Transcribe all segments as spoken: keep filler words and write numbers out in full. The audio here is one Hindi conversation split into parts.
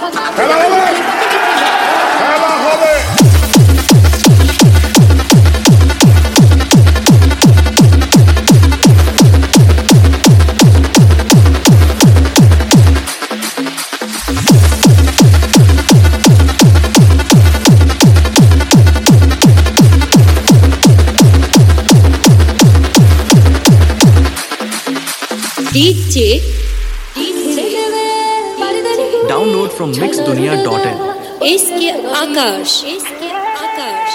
খেলা হবে খেলা হবে डीजे डाउनलोड फ्रॉम मिक्स दुनिया डॉट इन। इसके आकाश इसके आकाश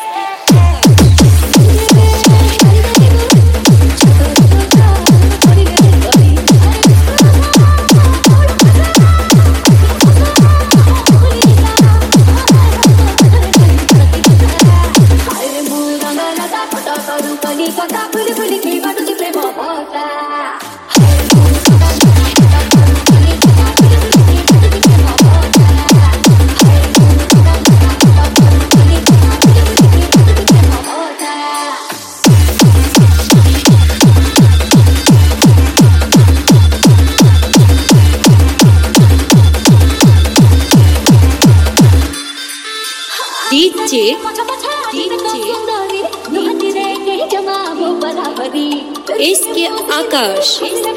डीजे इसके आकाश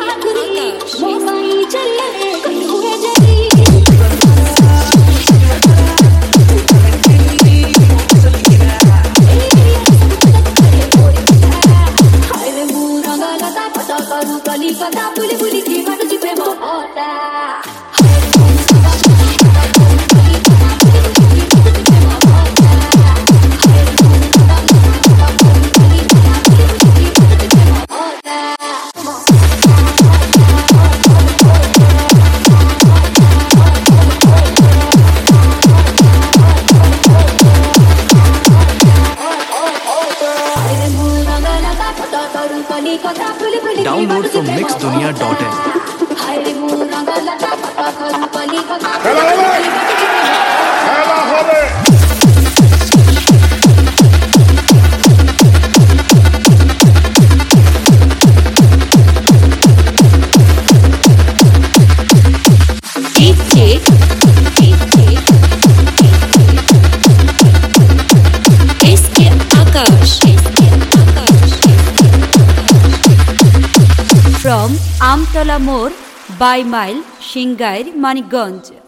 डाउनलोड फ्रॉम मिक्स दुनिया डॉट इन। খেলা হবে খেলা হবে डीजे इसके आकाश फ्रॉम आमतला मोड़ बाई माइल सिंगाइर मानिकगंज।